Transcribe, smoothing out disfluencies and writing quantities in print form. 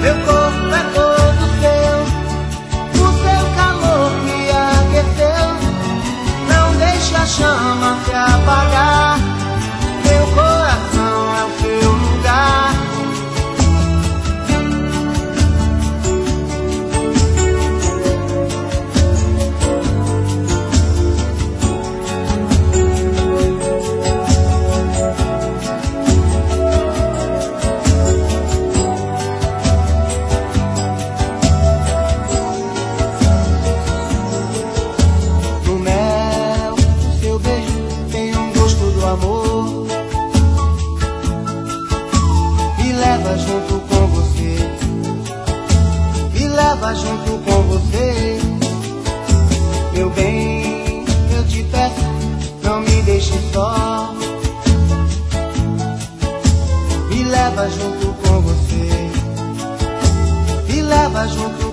Meu corpo é todo seu, o seu calor me aqueceu. Não deixe a chama se apagar, meu coração é o seu lugar. Junto com você, me leva junto com você. Meu bem, eu te peço, não me deixe só. Me leva junto com você, me leva junto